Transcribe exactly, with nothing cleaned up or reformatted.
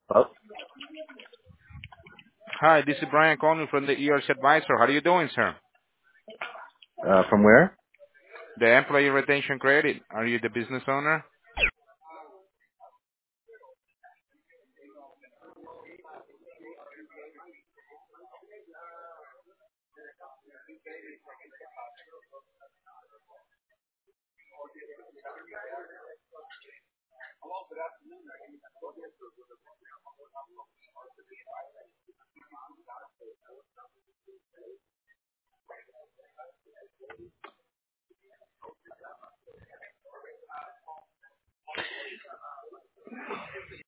Oh, Hi, this is Brian calling from the E R C Advisor. How are you doing, sir? uh, from where? The Employee Retention Credit. Are you the business owner?